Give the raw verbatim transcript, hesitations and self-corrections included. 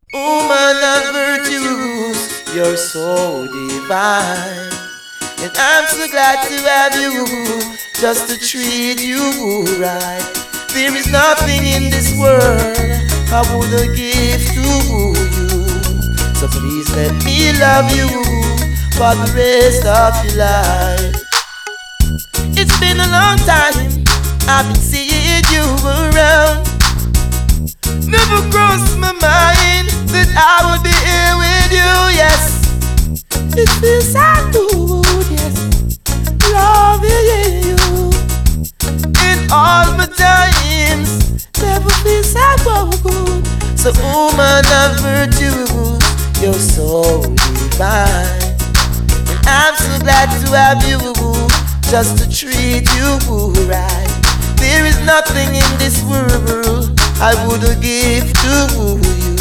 Woman of virtues, you're so divine. And I'm so glad to have you, just to treat you right. There is nothing in this world I would give to you. So please let me love you for the rest of your life. It's been a long time I've been seeing you around. Never crossed my mind that I would be here with you, yes. It feels so good, yes, loving you. In all my times, never feel so good. So woman of virtue, you're so divine. And I'm so glad to have you, just to treat you right. There is nothing in this world I would give to you.